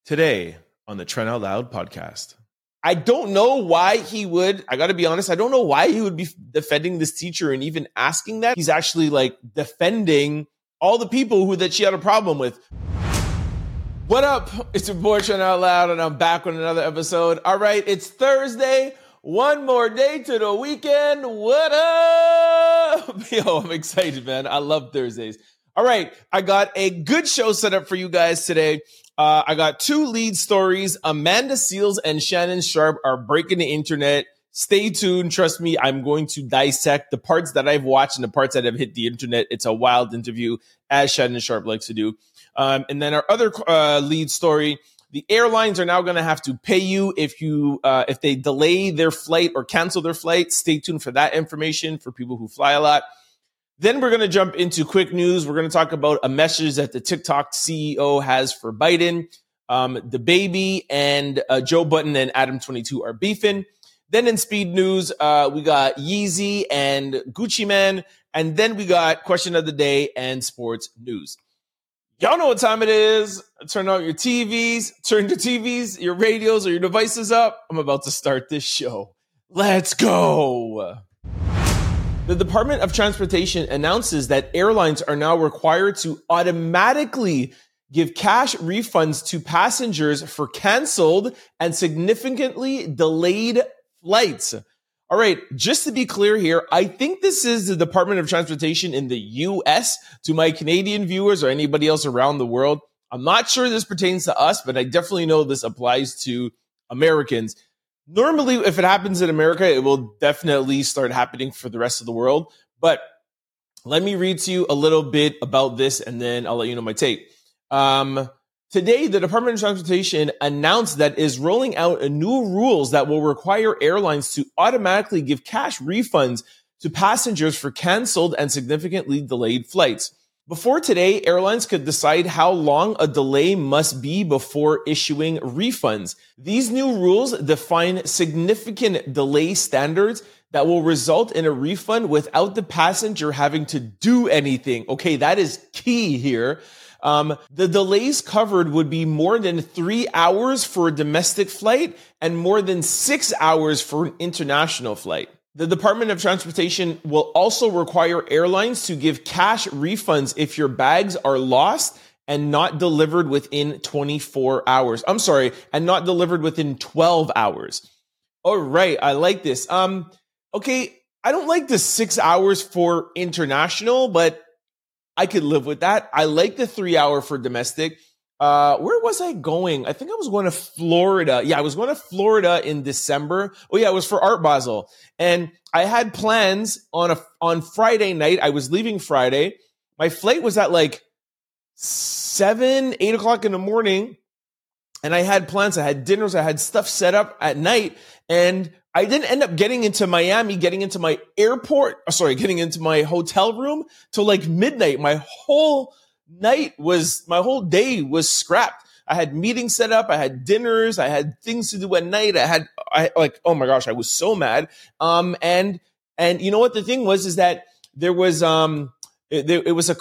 Today on the Trent Out Loud podcast. I don't know why he would, I got to be honest, I don't know why he would be defending this teacher and even asking that. He's actually like defending all the people that she had a problem with. What up? It's your boy Trent Out Loud and I'm back with another episode. All right, it's Thursday. One more day to the weekend. What up? Yo, I'm excited, man. I love Thursdays. All right, I got a good show set up for you guys today. I got two lead stories. Amanda Seales and Shannon Sharpe are breaking the internet. Stay tuned. Trust me, I'm going to dissect the parts that I've watched and the parts that have hit the internet. It's a wild interview, as Shannon Sharpe likes to do. And then our other lead story, the airlines are now going to have to pay you if they delay their flight or cancel their flight. Stay tuned for that information for people who fly a lot. Then we're going to jump into quick news. We're going to talk about a message that the TikTok CEO has for Biden. The baby and Joe Budden and Adam22 are beefing. Then in speed news, we got Yeezy and Gucci Mane. And then we got question of the day and sports news. Y'all know what time it is. Turn out your TVs, your radios, or your devices up. I'm about to start this show. Let's go. The Department of Transportation announces that airlines are now required to automatically give cash refunds to passengers for canceled and significantly delayed flights. All right, just to be clear here, I think this is the Department of Transportation in the US. To my Canadian viewers or anybody else around the world, I'm not sure this pertains to us, but I definitely know this applies to Americans. Normally, if it happens in America, it will definitely start happening for the rest of the world. But let me read to you a little bit about this, and then I'll let you know my take. Today, the Department of Transportation announced that is rolling out new rules that will require airlines to automatically give cash refunds to passengers for canceled and significantly delayed flights. Before today, airlines could decide how long a delay must be before issuing refunds. These new rules define significant delay standards that will result in a refund without the passenger having to do anything. Okay, that is key here. The delays covered would be more than 3 hours for a domestic flight and more than 6 hours for an international flight. The Department of Transportation will also require airlines to give cash refunds if your bags are lost and not delivered within 24 hours. I'm sorry, and not delivered within 12 hours. All right, I like this. Okay, I don't like the 6 hours for international, but I could live with that. I like the 3 hour for domestic. Where was I going? I think I was going to Florida. Yeah, I was going to Florida in December. Oh yeah, it was for Art Basel. And I had plans on Friday night. I was leaving Friday. My flight was at like 8 o'clock in the morning. And I had plans. I had dinners. I had stuff set up at night. And I didn't end up getting into Miami, getting into my hotel room till like midnight. My whole day was scrapped. I had meetings set up. I had dinners. I had things to do at night. Oh my gosh, I was so mad. And you know what the thing was is that there was, it was a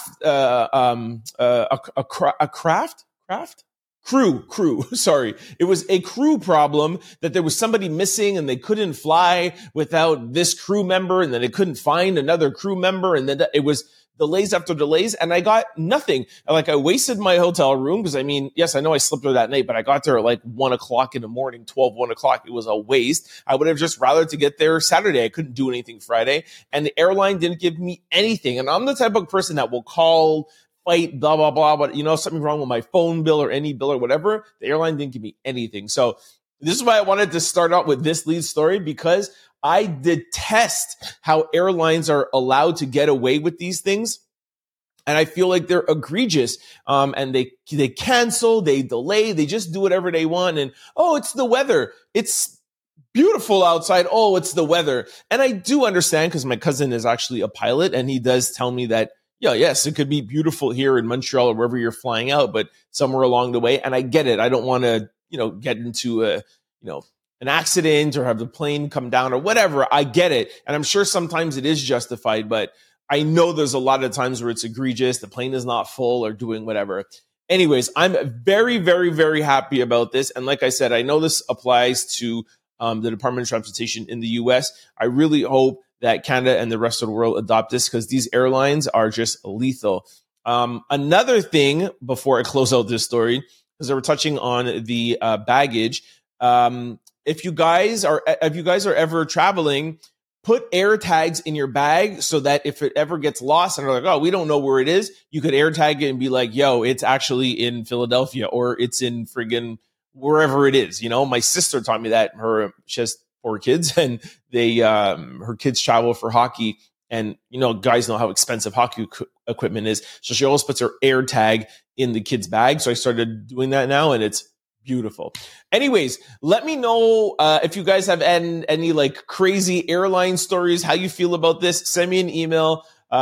crew. Sorry. It was a crew problem that there was somebody missing and they couldn't fly without this crew member, and then they couldn't find another crew member. And then it was delays after delays, and I got nothing. Like, I wasted my hotel room because, I mean, yes, I know I slept there that night, but I got there at like 1 o'clock in the morning, 1 o'clock. It was a waste. I would have just rather to get there Saturday. I couldn't do anything Friday, and the airline didn't give me anything. And I'm the type of person that will call, fight, blah, blah, blah, but something wrong with my phone bill or any bill or whatever. The airline didn't give me anything. So this is why I wanted to start out with this lead story, because I detest how airlines are allowed to get away with these things. And I feel like they're egregious. And they cancel, they delay, they just do whatever they want. And, oh, it's the weather. It's beautiful outside. Oh, it's the weather. And I do understand, because my cousin is actually a pilot, and he does tell me that, yes, it could be beautiful here in Montreal or wherever you're flying out, but somewhere along the way. And I get it. I don't want to, get into an accident or have the plane come down or whatever. I get it. And I'm sure sometimes it is justified, but I know there's a lot of times where it's egregious. The plane is not full or doing whatever. Anyways, I'm very, very, very happy about this. And like I said, I know this applies to the Department of Transportation in the US. I really hope that Canada and the rest of the world adopt this because these airlines are just lethal. Another thing before I close out this story, because they were touching on the baggage. If you guys are ever traveling, put air tags in your bag so that if it ever gets lost and they're like, oh, we don't know where it is, you could air tag it and be like, yo, it's actually in Philadelphia or it's in friggin' wherever it is. You know, my sister taught me that. She has 4 kids and her kids travel for hockey. And, you know, guys know how expensive hockey equipment is. So she always puts her air tag in the kid's bag. So I started doing that now and it's beautiful. Anyways, let me know if you guys have any like crazy airline stories, how you feel about this. Send me an email,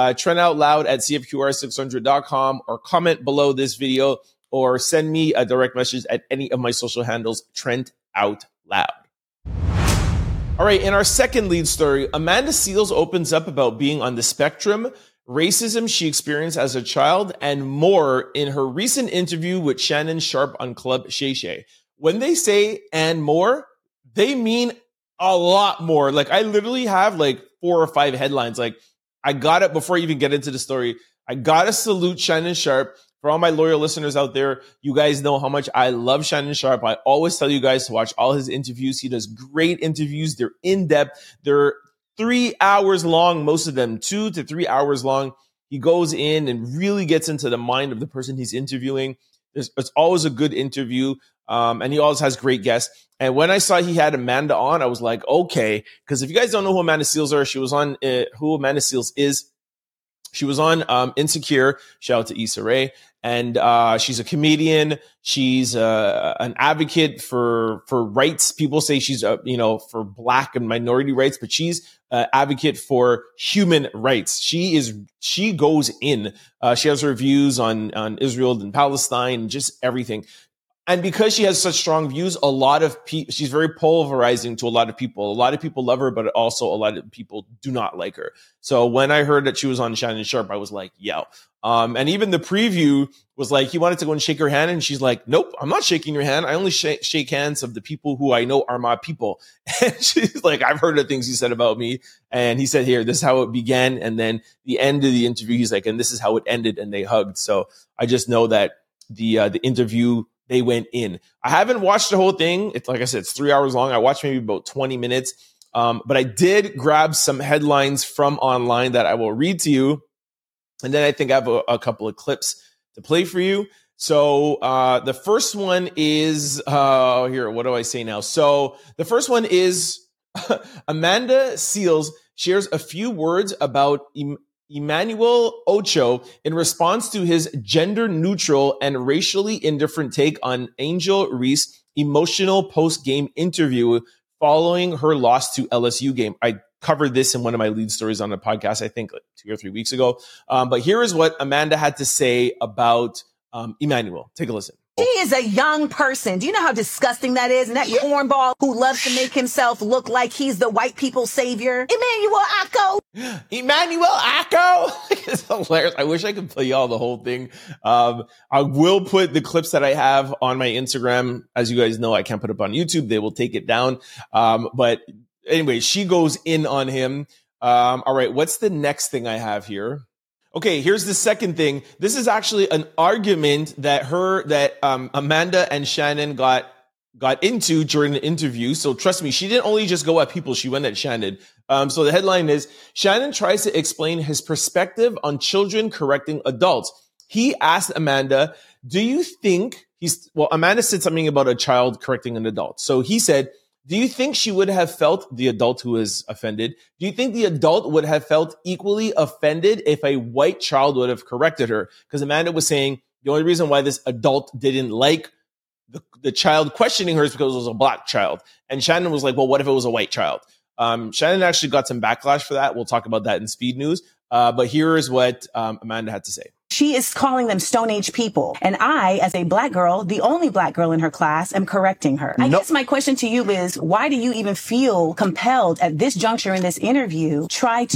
trendoutloud@cfqr600.com or comment below this video or send me a direct message at any of my social handles, Trent Out Loud. All right, in our second lead story, Amanda Seales opens up about being on the spectrum, racism she experienced as a child, and more in her recent interview with Shannon Sharpe on Club Shay Shay. When they say and more, they mean a lot more. Like I literally have like 4 or 5 headlines. Like I got it before I even get into the story. I got to salute Shannon Sharpe. For all my loyal listeners out there, you guys know how much I love Shannon Sharpe. I always tell you guys to watch all his interviews. He does great interviews. They're in-depth. They're 3 hours long, most of them 2 to 3 hours long. He goes in and really gets into the mind of the person he's interviewing. It's always a good interview, and he always has great guests. And when I saw he had Amanda on, I was like, okay, because if you guys don't know who Amanda Seales are, she was on who Amanda Seales is. She was on Insecure. Shout out to Issa Rae. And she's a comedian. She's an advocate for rights. People say she's for Black and minority rights, but she's an advocate for human rights. She goes in. She has her views on Israel and Palestine and just everything. And because she has such strong views, a lot of people, she's very polarizing to a lot of people. A lot of people love her, but also a lot of people do not like her. So when I heard that she was on Shannon Sharpe, I was like, yo. And even the preview was like, he wanted to go and shake her hand. And she's like, nope, I'm not shaking your hand. I only shake hands of the people who I know are my people. And she's like, I've heard the things you said about me. And he said, here, this is how it began. And then the end of the interview, he's like, and this is how it ended. And they hugged. So I just know that the interview, they went in. I haven't watched the whole thing. It's like I said, it's 3 hours long. I watched maybe about 20 minutes. But I did grab some headlines from online that I will read to you. And then I think I have a couple of clips to play for you. So the first one is, here, what do I say now? So the first one is Amanda Seales shares a few words about Emmanuel Ocho in response to his gender-neutral and racially indifferent take on Angel Reese emotional post-game interview following her loss to LSU game. I covered this in one of my lead stories on the podcast, I think like 2 or 3 weeks ago. But here is what Amanda had to say about Emmanuel. Take a listen. She is a young person. Do you know how disgusting that is? And that cornball who loves to make himself look like he's the white people's savior. Emmanuel Akko. Emmanuel Akko. It's hilarious. I wish I could play y'all the whole thing. I will put the clips that I have on my Instagram. As you guys know, I can't put it up on YouTube. They will take it down. But anyway, she goes in on him. All right, what's the next thing I have here? Okay, here's the second thing. This is actually an argument that Amanda and Shannon got into during the interview. So trust me, she didn't only just go at people, she went at Shannon. So the headline is, Shannon tries to explain his perspective on children correcting adults. He asked Amanda, do you think Amanda said something about a child correcting an adult. So he said, do you think she would have felt, the adult who is offended, do you think the adult would have felt equally offended if a white child would have corrected her? Because Amanda was saying the only reason why this adult didn't like the child questioning her is because it was a Black child. And Shannon was like, well, what if it was a white child? Shannon actually got some backlash for that. We'll talk about that in Speed News. But here is what Amanda had to say. She is calling them Stone Age people. And I, as a black girl, the only black girl in her class, am correcting her. I guess my question to you is, why do you even feel compelled at this juncture in this interview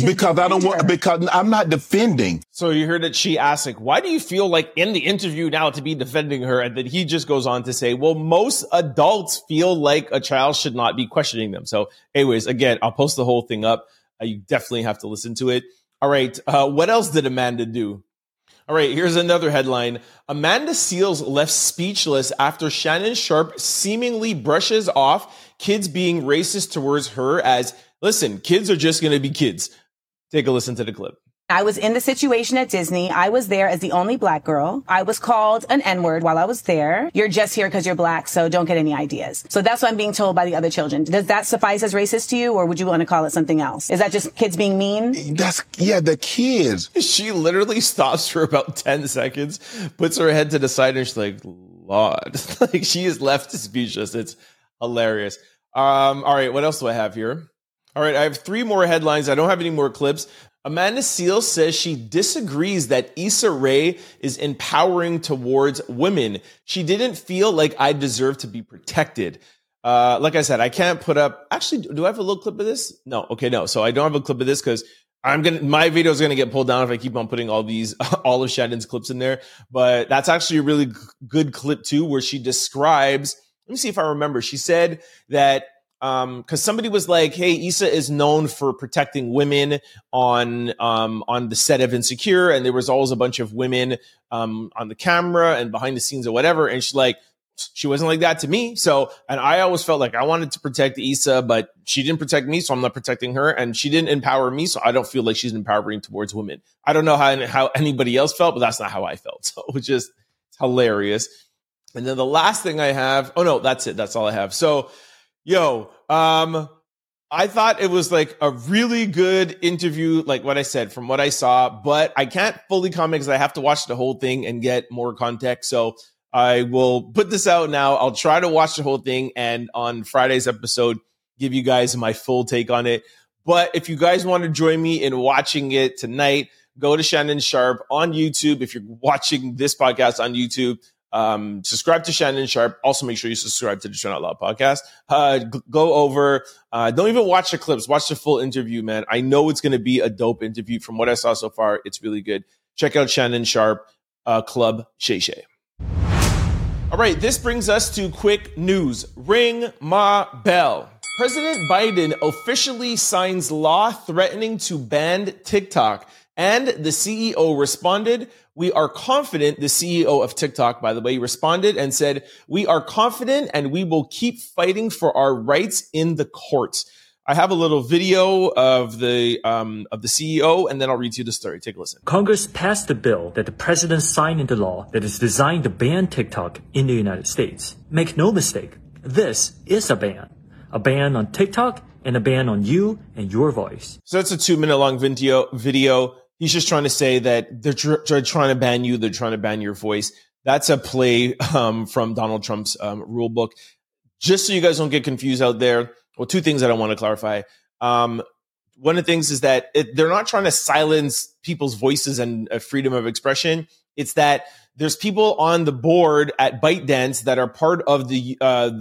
because I'm not defending. So you heard that she asked, like, why do you feel like in the interview now to be defending her? And then he just goes on to say, well, most adults feel like a child should not be questioning them. So anyways, again, I'll post the whole thing up. You definitely have to listen to it. All right. What else did Amanda do? All right. Here's another headline. Amanda Seales left speechless after Shannon Sharpe seemingly brushes off kids being racist towards her as, listen, kids are just going to be kids. Take a listen to the clip. I was in the situation at Disney. I was there as the only black girl. I was called an N-word while I was there. You're just here because you're black, so don't get any ideas. So that's what I'm being told by the other children. Does that suffice as racist to you, or would you want to call it something else? Is that just kids being mean? The kids. She literally stops for about 10 seconds, puts her head to the side, and she's like, Lord. Like, she is left speechless. It's hilarious. All right, what else do I have here? All right, I have 3 more headlines. I don't have any more clips. Amanda Seales says she disagrees that Issa Rae is empowering towards women. She didn't feel like I deserve to be protected. Like I said, I can't put up. Actually, do I have a little clip of this? No. Okay, no. So I don't have a clip of this because my video is gonna get pulled down if I keep on putting all of Shannon's clips in there. But that's actually a really good clip too, where she describes. Let me see if I remember. She said that. Cause somebody was like, hey, Issa is known for protecting women on the set of Insecure. And there was always a bunch of women, on the camera and behind the scenes or whatever. And she's like, she wasn't like that to me. So, and I always felt like I wanted to protect Issa, but she didn't protect me. So I'm not protecting her, and she didn't empower me. So I don't feel like she's empowering towards women. I don't know how anybody else felt, but that's not how I felt. So it was just hilarious. And then the last thing I have, oh no, that's it. That's all I have. So, I thought it was like a really good interview, like what I said, from what I saw, but I can't fully comment because I have to watch the whole thing and get more context. So I will put this out now. I'll try to watch the whole thing, and on Friday's episode, give you guys my full take on it. But if you guys want to join me in watching it tonight, go to Shannon Sharpe on YouTube. If you're watching this podcast on YouTube, subscribe to Shannon Sharpe. Also, make sure you subscribe to the Trent Out Loud podcast. Go over, don't even watch the clips, watch the full interview, man. I know it's going to be a dope interview. From what I saw so far, it's really good. Check out Shannon Sharpe, Club Shay Shay. All right, this brings us to quick news. Ring my bell. President Biden officially signs law threatening to ban TikTok. And the CEO responded, we are confident. The CEO of TikTok, by the way, responded and said, we are confident and we will keep fighting for our rights in the courts. I have a little video of the CEO, and then I'll read you the story. Take a listen. Congress passed a bill that the president signed into law that is designed to ban TikTok in the United States. Make no mistake, this is a ban on TikTok and a ban on you and your voice. So that's a 2-minute long video. He's just trying to say that they're trying to ban you. They're trying to ban your voice. That's a play from Donald Trump's rule book. Just so you guys don't get confused out there. Well, 2 things that I want to clarify. One of the things is that they're not trying to silence people's voices and freedom of expression. It's that there's people on the board at ByteDance that are part of the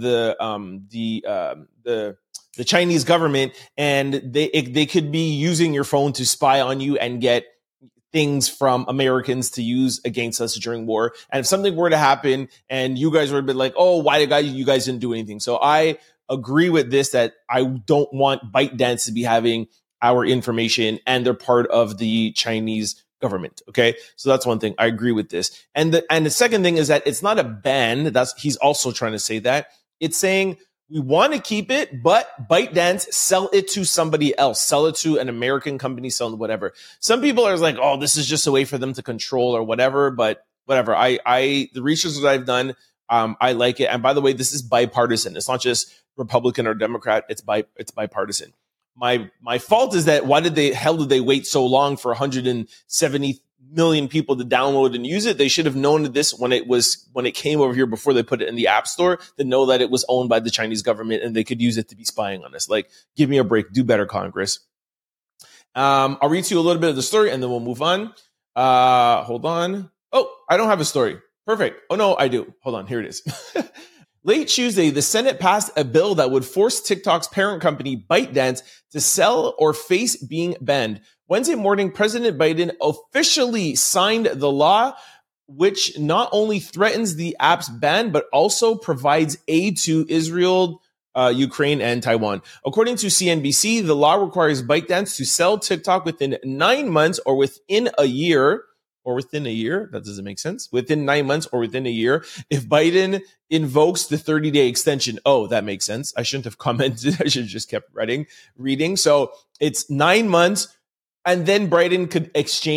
Chinese government, and they could be using your phone to spy on you and get things from Americans to use against us during war. And if something were to happen and you guys were a bit like, oh, why you guys didn't do anything? So I agree with this, that I don't want ByteDance to be having our information, and they're part of the Chinese government. Okay. So that's one thing. I agree with this. And the second thing is that it's not a ban. He's also trying to say that. It's saying we want to keep it, but ByteDance, sell it to somebody else, sell it to an American company, sell it whatever. Some people are like, oh, this is just a way for them to control or whatever, but whatever. The research that I've done, I like it. And by the way, this is bipartisan. It's not just Republican or Democrat. It's bipartisan. My fault is that why did they wait so long for 170 million people to download and use it? They should have known this when it came over here before they put it in the App Store, to know that it was owned by the Chinese government and they could use it to be spying on us. Like, give me a break. Do better, Congress. I'll read to you a little bit of the story and then we'll move on. Hold on. Oh, I don't have a story. Perfect. Oh, no, I do. Hold on. Here it is. Late Tuesday, the Senate passed a bill that would force TikTok's parent company, ByteDance, to sell or face being banned. Wednesday morning, President Biden officially signed the law, which not only threatens the app's ban, but also provides aid to Israel, Ukraine, and Taiwan. According to CNBC, the law requires ByteDance to sell TikTok within 9 months or within a year. Or within a year, that doesn't make sense. Within 9 months or within a year, if Biden invokes the 30-day extension. Oh, that makes sense. I shouldn't have commented. I should have just kept reading. So it's 9 months, and then Biden could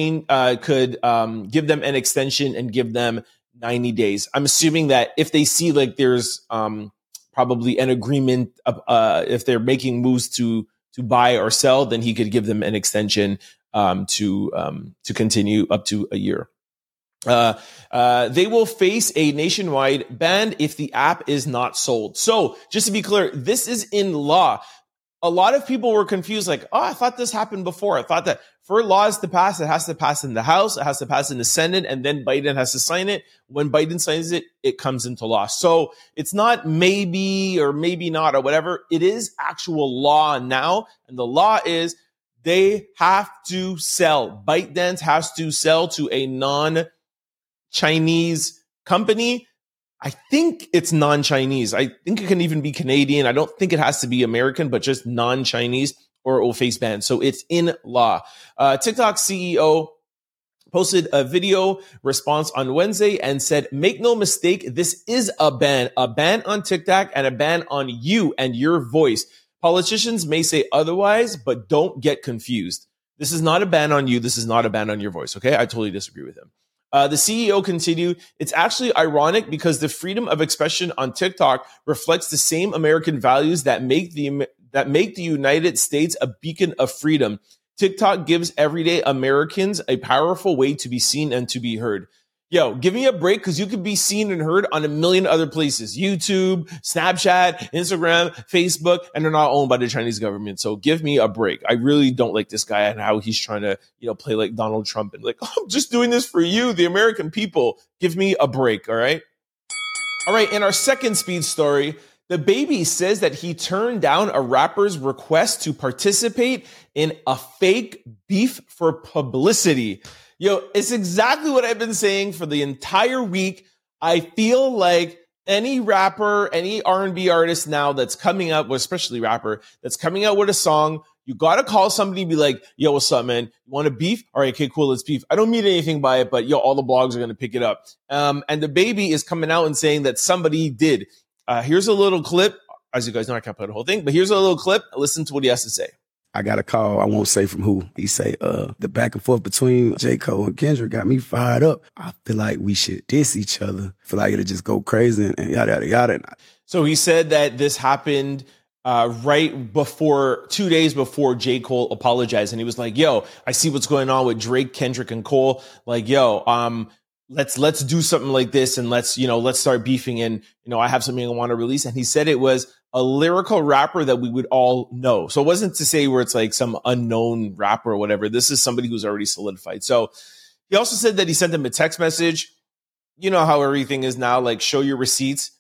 give them an extension and give them 90 days. I'm assuming that if they see like there's probably an agreement, if they're making moves to buy or sell, then he could give them an extension to continue up to a year. They will face a nationwide ban if the app is not sold. So just to be clear, this is in law. A lot of people were confused, like, oh, I thought this happened before. I thought that for laws to pass, it has to pass in the House, it has to pass in the Senate, and then Biden has to sign it. When Biden signs it, it comes into law. So it's not maybe or maybe not or whatever. It is actual law now. And the law is they have to sell. ByteDance has to sell to a non-Chinese company. I think it's non-Chinese. I think it can even be Canadian. I don't think it has to be American, but just non-Chinese, or it will face ban. So it's in law. TikTok CEO posted a video response on Wednesday and said, make no mistake, this is a ban on TikTok and a ban on you and your voice. Politicians may say otherwise, but don't get confused. This is not a ban on you. This is not a ban on your voice. Okay. I totally disagree with him. The CEO continued, it's actually ironic because the freedom of expression on TikTok reflects the same American values that make the United States a beacon of freedom. TikTok gives everyday Americans a powerful way to be seen and to be heard. Yo, give me a break, because you could be seen and heard on a million other places. YouTube, Snapchat, Instagram, Facebook, and they're not owned by the Chinese government. So give me a break. I really don't like this guy and how he's trying to, play like Donald Trump and like, oh, I'm just doing this for you, the American people. Give me a break, all right? All right, in our second speed story, DaBaby says that he turned down a rapper's request to participate in a fake beef for publicity. Yo, it's exactly what I've been saying for the entire week. I feel like any rapper, any R&B artist now that's coming out, well, especially rapper, that's coming out with a song, you got to call somebody and be like, yo, what's up, man? You want to beef? All right, okay, cool, let's beef. I don't mean anything by it, but yo, all the blogs are going to pick it up. And DaBaby is coming out and saying that somebody did. Here's a little clip. As you guys know, I can't play the whole thing, but here's a little clip. Listen to what he has to say. I got a call, I won't say from who. He say, the back and forth between J. Cole and Kendrick got me fired up. I feel like we should diss each other. I feel like it'll just go crazy and yada, yada, yada. So he said that this happened right before, 2 days before J. Cole apologized. And he was like, yo, I see what's going on with Drake, Kendrick, and Cole. Like, yo, let's do something like this and let's start beefing. And, I have something I want to release. And he said it was a lyrical rapper that we would all know. So it wasn't to say where it's like some unknown rapper or whatever. This is somebody who's already solidified. So he also said that he sent him a text message. You know how everything is now, like show your receipts.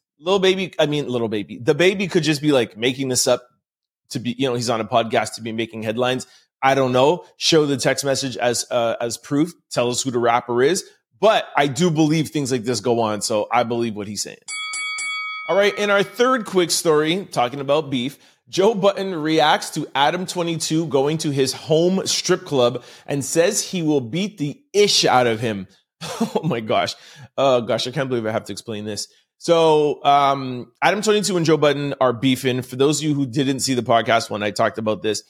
DaBaby could just be like making this up to be, he's on a podcast to be making headlines. I don't know. Show the text message as proof. Tell us who the rapper is. But I do believe things like this go on. So I believe what he's saying. All right, in our third quick story, talking about beef, Joe Budden reacts to Adam22 going to his home strip club and says he will beat the ish out of him. Oh my gosh. I can't believe I have to explain this. So Adam22 and Joe Budden are beefing. For those of you who didn't see the podcast when I talked about this,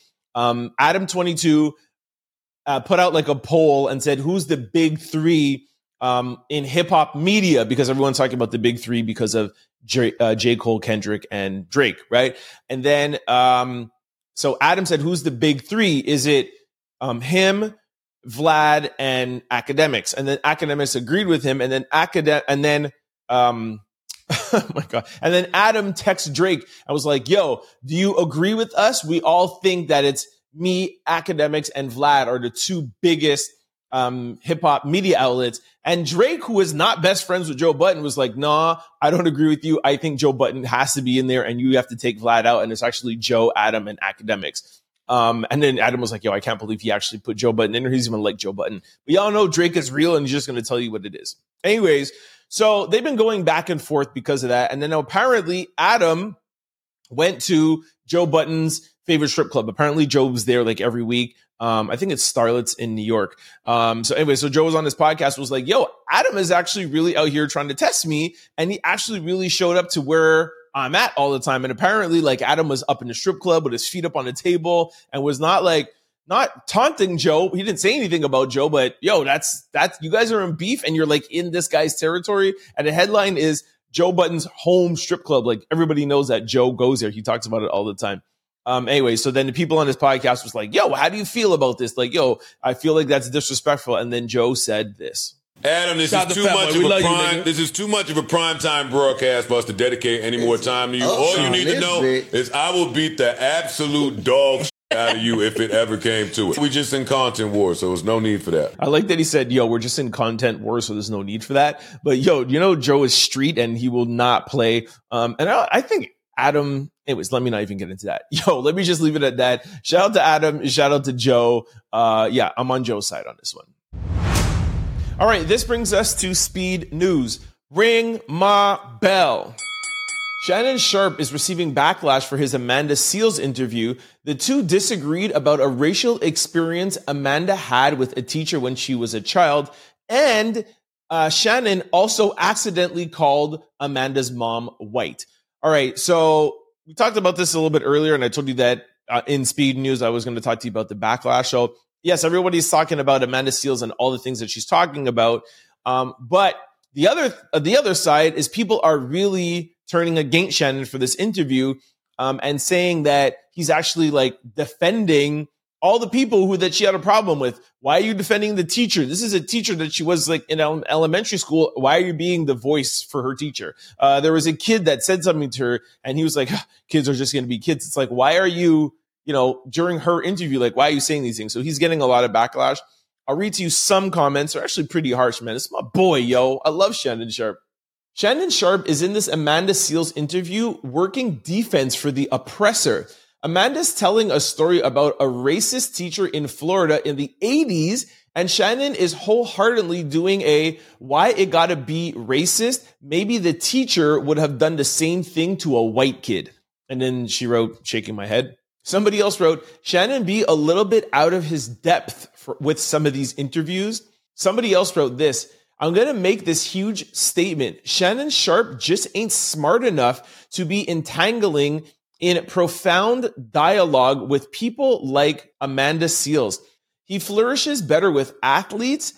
Adam22 put out like a poll and said, who's the big three in hip hop media? Because everyone's talking about the big three because of J. Cole, Kendrick, and Drake, right? And then, so Adam said, who's the big three? Is it him, Vlad, and Academics? And then Academics agreed with him. And then oh my God. And then Adam texts Drake. I was like, yo, do you agree with us? We all think that it's me, Academics, and Vlad are the two biggest hip hop media outlets. And Drake, who is not best friends with Joe Budden, was like, nah, I don't agree with you. I think Joe Budden has to be in there and you have to take Vlad out. And it's actually Joe, Adam, and Academics. And then Adam was like, yo, I can't believe he actually put Joe Budden in there. He's even like Joe Budden. But y'all know Drake is real and he's just going to tell you what it is. Anyways, so they've been going back and forth because of that. And then apparently Adam went to Joe Budden's favorite strip club. Apparently Joe was there like every week. I think it's Starlets in New York. So anyway, so Joe was on his podcast, was like, yo, Adam is actually really out here trying to test me. And he actually really showed up to where I'm at all the time. And apparently like Adam was up in the strip club with his feet up on the table and was not taunting Joe. He didn't say anything about Joe, but yo, that's you guys are in beef and you're like in this guy's territory. And the headline is Joe Budden's home strip club. Like everybody knows that Joe goes there. He talks about it all the time. Anyway, so then the people on his podcast was like, yo, how do you feel about this? Like, yo, I feel like that's disrespectful. And then Joe said this. Adam, this is too much of a prime time broadcast for us to dedicate any more time to you. All you need to know is I will beat the absolute dog out of you if it ever came to it. We just in content war, so there's no need for that. I like that he said, yo, we're just in content war, so there's no need for that. But yo, you know, Joe is street and he will not play. And I think Adam, anyways, let me not even get into that. Yo, let me just leave it at that. Shout out to Adam. Shout out to Joe. Yeah, I'm on Joe's side on this one. All right, this brings us to speed news. Ring my bell. Shannon Sharpe is receiving backlash for his Amanda Seales interview. The two disagreed about a racial experience Amanda had with a teacher when she was a child. And Shannon also accidentally called Amanda's mom white. All right, so we talked about this a little bit earlier, and I told you that in Speed News I was going to talk to you about the backlash. So, yes, everybody's talking about Amanda Seales and all the things that she's talking about. But the other side is people are really turning against Shannon for this interview and saying that he's actually like defending all the people that she had a problem with. Why are you defending the teacher? This is a teacher that she was like in elementary school. Why are you being the voice for her teacher? There was a kid that said something to her and he was like, kids are just going to be kids. It's like, why are you, during her interview, like, why are you saying these things? So he's getting a lot of backlash. I'll read to you some comments. They're actually pretty harsh, man. It's my boy, yo. I love Shannon Sharpe. Shannon Sharpe is in this Amanda Seales interview working defense for the oppressor. Amanda's telling a story about a racist teacher in Florida in the 80s, and Shannon is wholeheartedly doing a why it gotta be racist. Maybe the teacher would have done the same thing to a white kid. And then she wrote, shaking my head. Somebody else wrote, Shannon be a little bit out of his depth with some of these interviews. Somebody else wrote this. I'm going to make this huge statement. Shannon Sharpe just ain't smart enough to be entangling in profound dialogue with people like Amanda Seales. He flourishes better with athletes,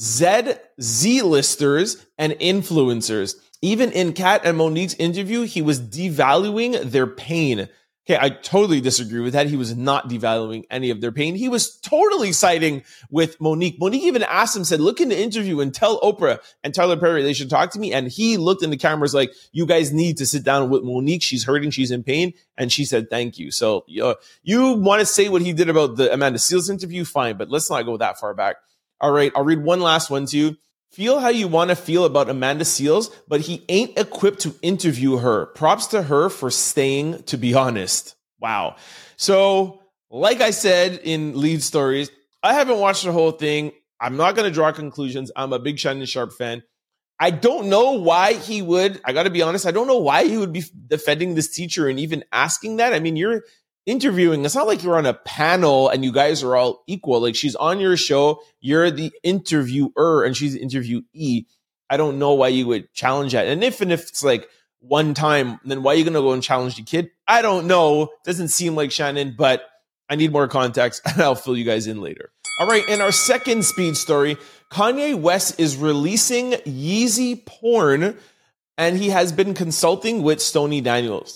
Z-listers, and influencers. Even in Kat and Monique's interview, he was devaluing their pain. Okay, I totally disagree with that. He was not devaluing any of their pain. He was totally siding with Monique. Monique even asked him, said, look in the interview and tell Oprah and Tyler Perry they should talk to me. And he looked in the cameras like, you guys need to sit down with Monique. She's hurting. She's in pain. And she said, thank you. So you want to say what he did about the Amanda Seales interview? Fine, but let's not go that far back. All right, I'll read one last one to you. Feel how you want to feel about Amanda Seales, but he ain't equipped to interview her. Props to her for staying, to be honest. Wow. So, like I said in lead stories, I haven't watched the whole thing. I'm not going to draw conclusions. I'm a big Shannon Sharpe fan. I don't know why he would, I got to be honest, I don't know why he would be defending this teacher and even asking that. I mean, you're interviewing. It's not like you're on a panel and you guys are all equal. Like she's on your show. You're the interviewer and she's the interviewee. I don't know why you would challenge that. And if it's like one time, then why are you going to go and challenge the kid? I don't know. Doesn't seem like Shannon, but I need more context and I'll fill you guys in later. All right. In our second speed story, Kanye West is releasing Yeezy porn and he has been consulting with Stormy Daniels.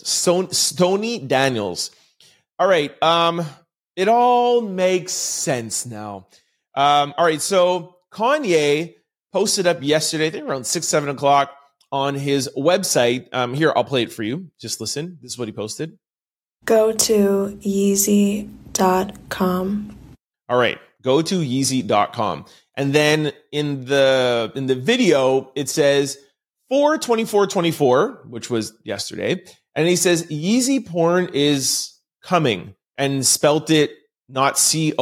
All right. It all makes sense now. All right. So Kanye posted up yesterday, I think around 6-7 o'clock on his website. Here, I'll play it for you. Just listen. This is what he posted. Go to Yeezy.com. All right. Go to Yeezy.com. And then in the video, it says 4/24/24, which was yesterday. And he says, Yeezy porn is coming, and spelt it not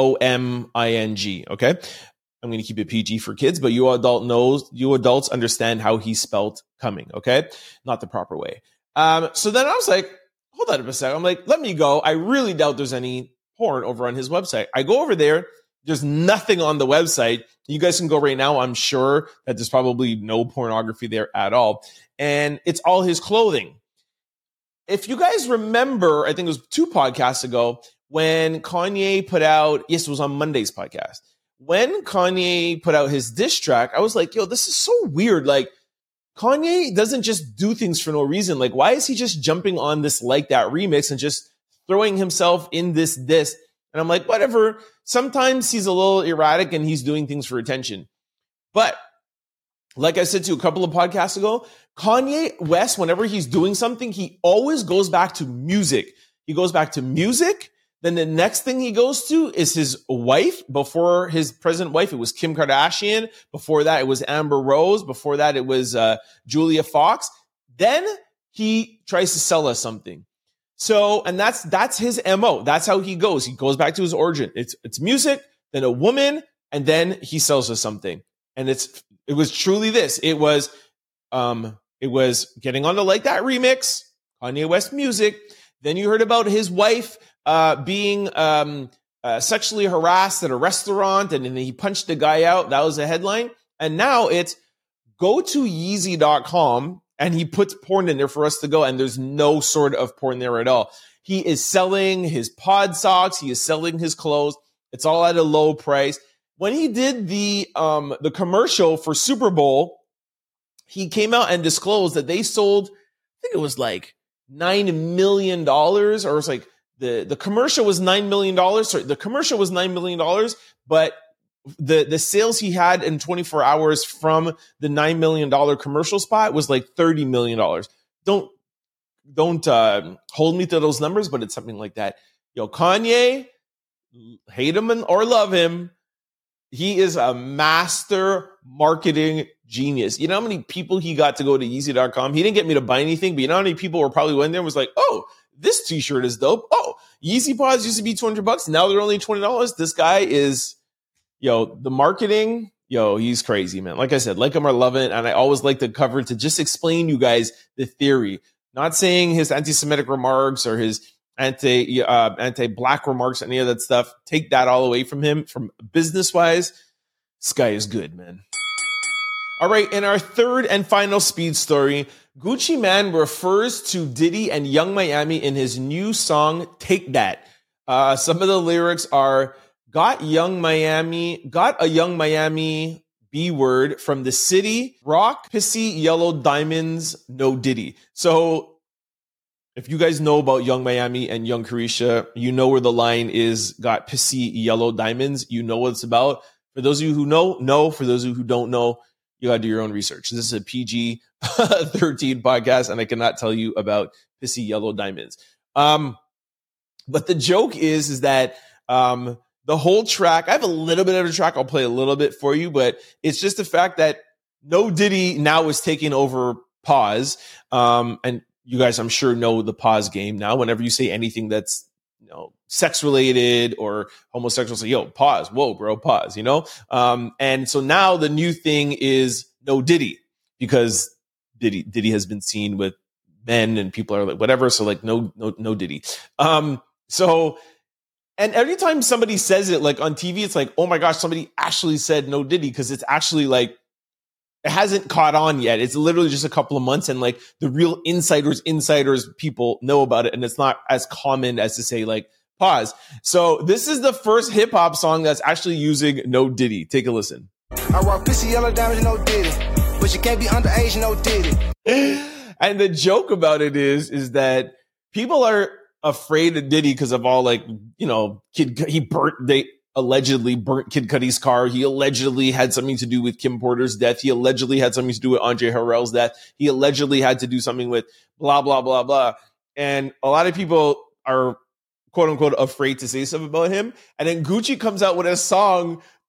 COMING. Okay. I'm going to keep it PG for kids, but you adults understand how he spelt coming. Okay. Not the proper way. So then I was like, hold on a second. I'm like, let me go. I really doubt there's any porn over on his website. I go over there. There's nothing on the website. You guys can go right now. I'm sure that there's probably no pornography there at all. And it's all his clothing. If you guys remember, I think it was 2 podcasts ago when Kanye put out, yes, it was on Monday's podcast. When Kanye put out his diss track, I was like, yo, this is so weird. Like, Kanye doesn't just do things for no reason. Like, why is he just jumping on this Like That remix and just throwing himself in this diss? And I'm like, whatever. Sometimes he's a little erratic and he's doing things for attention. But like I said to a couple of podcasts ago, Kanye West, whenever he's doing something, he always goes back to music. He goes back to music. Then the next thing he goes to is his wife. Before his present wife, it was Kim Kardashian. Before that, it was Amber Rose. Before that, it was Julia Fox. Then he tries to sell us something. So, and that's his MO. That's how he goes. He goes back to his origin. It's music, then a woman, and then he sells us something. And it was truly this. It was getting on the Like That remix, Kanye West music. Then you heard about his wife being sexually harassed at a restaurant, and then he punched the guy out. That was a headline. And now it's go to Yeezy.com, and he puts porn in there for us to go, and there's no sort of porn there at all. He is selling his pod socks. He is selling his clothes. It's all at a low price. When he did the commercial for Super Bowl, he came out and disclosed that they sold, I think it was like $9 million, or it was like the commercial was $9 million. Sorry, the commercial was $9 million, but the sales he had in 24 hours from the $9 million commercial spot was like $30 million. Don't hold me to those numbers, but it's something like that. Yo, Kanye, hate him or love him, he is a master marketing genius. You know how many people he got to go to Yeezy.com? He didn't get me to buy anything, but you know how many people were probably went there and was like, oh, this t-shirt is dope. Oh, Yeezy pods used to be $200. Now they're only $20. This guy is, the marketing, he's crazy, man. Like I said, like him or love it. And I always like the cover to just explain you guys the theory. Not saying his anti-Semitic remarks or his anti-black remarks, any of that stuff. Take that all away from him. From business-wise, this guy is good, man. All right, in our third and final speed story, Gucci Mane refers to Diddy and Young Miami in his new song, Take That. Some of the lyrics are, got a Young Miami B-word from the city, rock, pissy, yellow diamonds, no Diddy. So if you guys know about Young Miami and Young Carisha, you know where the line is, got pissy, yellow diamonds. You know what it's about. For those of you who know. For those of you who don't know, you got to do your own research. This is a PG-13 podcast, and I cannot tell you about pissy, yellow diamonds. But the joke is that the whole track, I have a little bit of a track. I'll play a little bit for you, but it's just the fact that No Diddy now is taking over Pause. And you guys, I'm sure, know the Pause game now. Whenever you say anything that's, sex related or homosexual, say, yo, pause. Whoa, bro, pause, and so now the new thing is No Diddy, because Diddy has been seen with men and people are like, whatever. So like, no Diddy. So, and every time somebody says it, like on TV, it's like, oh my gosh, somebody actually said No Diddy, because it's actually like, it hasn't caught on yet. It's literally just a couple of months, and like the real insiders people know about it, and it's not as common as to say like Pause. So this is the first hip hop song that's actually using No Diddy. Take a listen. I rock pissy yellow diamonds, no Diddy, but you can't be underage, no Diddy. And the joke about it is that people are afraid of Diddy because of all like, they allegedly burnt Kid Cudi's car. He allegedly had something to do with Kim Porter's death. He allegedly had something to do with Andre Harrell's death. He allegedly had to do something with blah, blah, blah, blah. And a lot of people are, quote unquote, afraid to say stuff about him. And then Gucci comes out with a song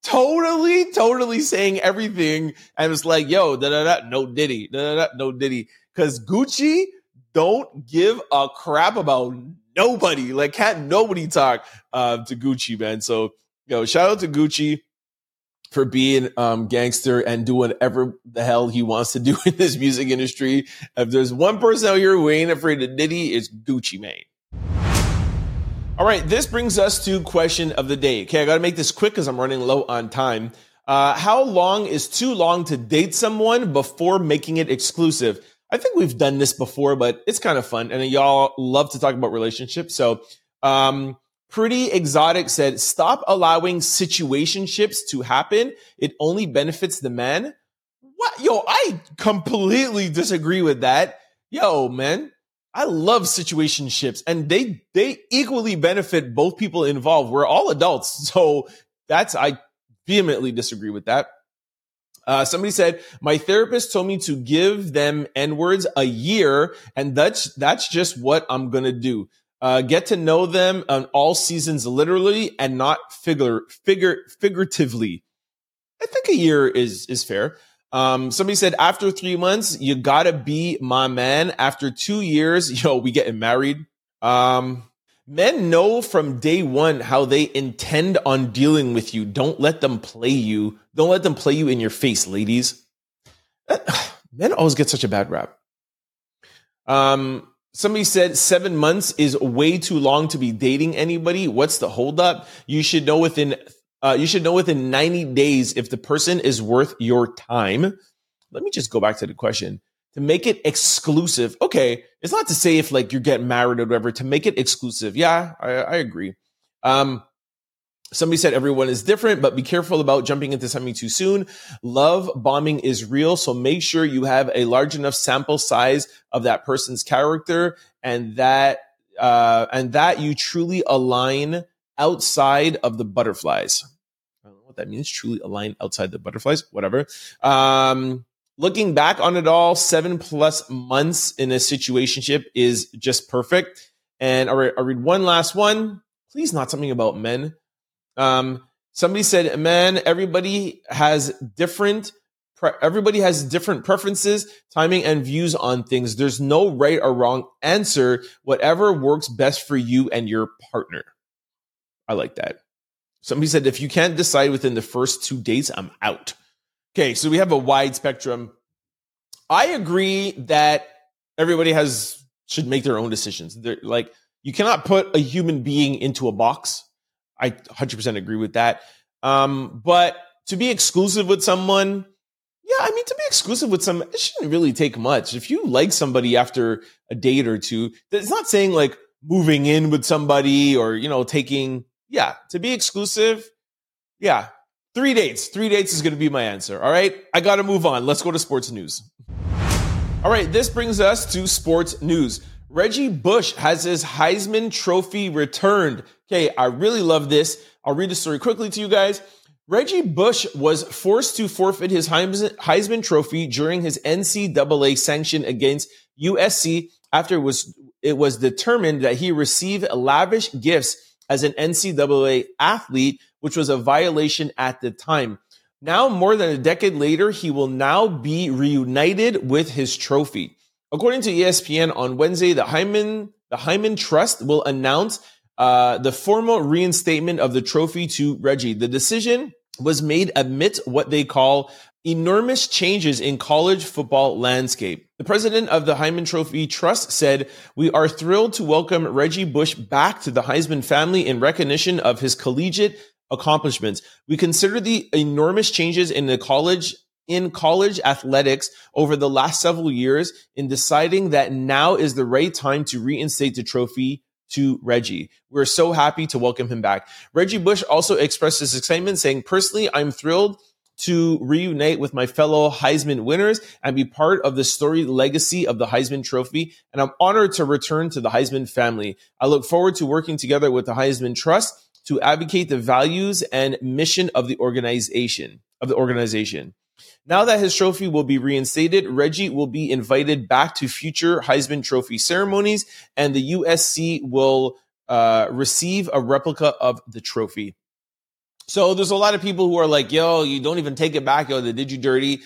totally saying everything. And it's like, yo, no Diddy, no Diddy. Because Gucci don't give a crap about nobody. Like, can't nobody talk to Gucci, man. So, yo, shout out to Gucci for being gangster and doing whatever the hell he wants to do in this music industry. If there's one person out here who ain't afraid of Diddy, it's Gucci Mane. All right, this brings us to question of the day. Okay, I got to make this quick because I'm running low on time. How long is too long to date someone before making it exclusive? I think we've done this before, but it's kind of fun. And y'all love to talk about relationships. So, Pretty Exotic said, stop allowing situationships to happen. It only benefits the man. What? Yo, I completely disagree with that. Yo, man, I love situationships and they equally benefit both people involved. We're all adults. So I vehemently disagree with that. Somebody said, my therapist told me to give them N-words a year, and that's just what I'm going to do. Get to know them on all seasons, literally, and not figuratively. I think a year is fair. Somebody said, after 3 months, you gotta be my man. After 2 years, we getting married. Men know from day one how they intend on dealing with you. Don't let them play you. Don't let them play you in your face, ladies. Men always get such a bad rap. Somebody said 7 months is way too long to be dating anybody. What's the holdup? You should know within 90 days if the person is worth your time. Let me just go back to the question. To make it exclusive. Okay, it's not to say if like you're getting married or whatever, to make it exclusive. Yeah, I agree. Somebody said everyone is different, but be careful about jumping into something too soon. Love bombing is real, so make sure you have a large enough sample size of that person's character and that you truly align outside of the butterflies. I don't know what that means, truly align outside the butterflies, whatever. Looking back on it all, 7+ months in a situationship is just perfect. And I'll read one last one. Please, not something about men. Somebody said, man, everybody has different preferences, timing, and views on things. There's no right or wrong answer. Whatever works best for you and your partner. I like that. Somebody said, if you can't decide within the first 2 dates, I'm out. Okay, so we have a wide spectrum. I agree that everybody should make their own decisions. Like, you cannot put a human being into a box. I 100% agree with that. But to be exclusive with someone, to be exclusive with someone, it shouldn't really take much. If you like somebody after a date or two, it's not saying like moving in with somebody or, to be exclusive. Yeah. 3 dates. 3 dates is going to be my answer. All right. I got to move on. Let's go to sports news. All right. This brings us to sports news. Reggie Bush has his Heisman Trophy returned. Okay. I really love this. I'll read the story quickly to you guys. Reggie Bush was forced to forfeit his Heisman Trophy during his NCAA sanction against USC after it was determined that he received lavish gifts as an NCAA athlete, which was a violation at the time. Now, more than a decade later, he will now be reunited with his trophy. According to ESPN on Wednesday, the Hyman Trust will announce the formal reinstatement of the trophy to Reggie. The decision was made amid what they call enormous changes in college football landscape. The president of the Hyman Trophy Trust said, "We are thrilled to welcome Reggie Bush back to the Heisman family in recognition of his collegiate accomplishments. We consider the enormous changes in college athletics over the last several years in deciding that now is the right time to reinstate the trophy to Reggie. We're so happy to welcome him back." Reggie Bush also expressed his excitement, saying, "Personally, I'm thrilled to reunite with my fellow Heisman winners and be part of the storied legacy of the Heisman Trophy, and I'm honored to return to the Heisman family. I look forward to working together with the Heisman Trust to advocate the values and mission of the organization. Now that his trophy will be reinstated, Reggie will be invited back to future Heisman Trophy ceremonies, and the USC will receive a replica of the trophy." So there's a lot of people who are like, yo, you don't even take it back. Yo, they did you dirty.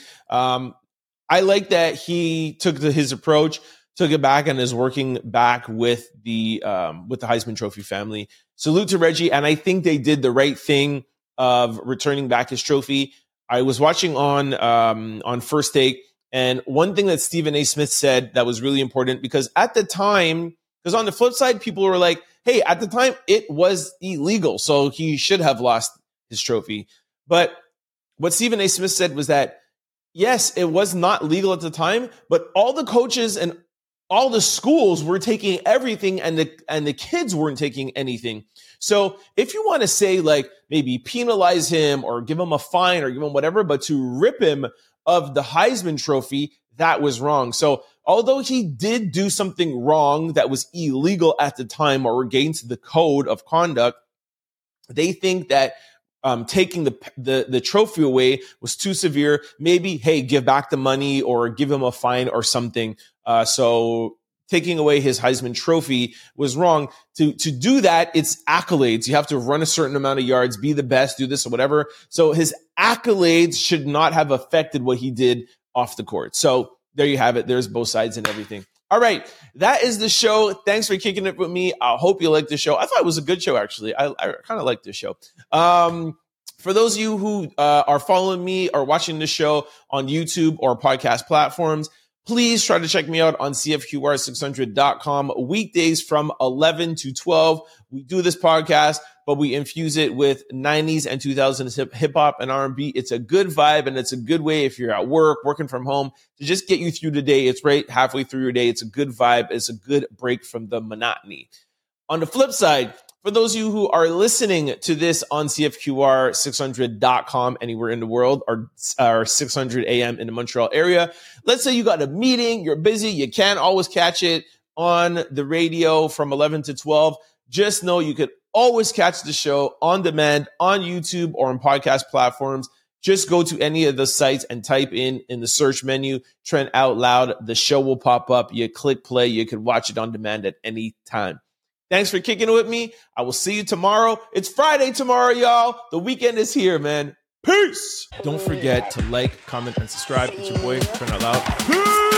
I like that he took his approach, took it back, and is working back with the Heisman Trophy family. Salute to Reggie. And I think they did the right thing of returning back his trophy. I was watching on First Take, and one thing that Stephen A. Smith said that was really important, because at the time, because on the flip side, people were like, hey, at the time, it was illegal, so he should have lost his trophy. But what Stephen A. Smith said was that, yes, it was not legal at the time, but all the coaches and all the schools were taking everything, and the kids weren't taking anything. So if you want to say, like, maybe penalize him or give him a fine or give him whatever, but to rip him of the Heisman Trophy, that was wrong. So although he did do something wrong that was illegal at the time or against the code of conduct, they think that taking the trophy away was too severe. Maybe, hey, give back the money or give him a fine or something. So taking away his Heisman Trophy was wrong. To do that, it's accolades. You have to run a certain amount of yards, be the best, do this or whatever. So his accolades should not have affected what he did off the court. So there you have it. There's both sides and everything. All right. That is the show. Thanks for kicking it with me. I hope you liked the show. I thought it was a good show, actually. I kind of like this show. For those of you who are following me or watching this show on YouTube or podcast platforms, please try to check me out on CFQR600.com weekdays from 11 to 12. We do this podcast, but we infuse it with 90s and 2000s hip hop and R&B. It's a good vibe, and it's a good way if you're at work, working from home, to just get you through the day. It's right halfway through your day. It's a good vibe. It's a good break from the monotony. On the flip side, for those of you who are listening to this on CFQR600.com anywhere in the world, or 600 AM in the Montreal area, let's say you got a meeting, you're busy, you can't always catch it on the radio from 11 to 12. Just know you could always catch the show on demand on YouTube or on podcast platforms. Just go to any of the sites and type in the search menu, Trent Out Loud. The show will pop up. You click play. You can watch it on demand at any time. Thanks for kicking it with me. I will see you tomorrow. It's Friday tomorrow, y'all. The weekend is here, man. Peace. Don't forget to like, comment, and subscribe. It's your boy, Trent Out Loud. Peace.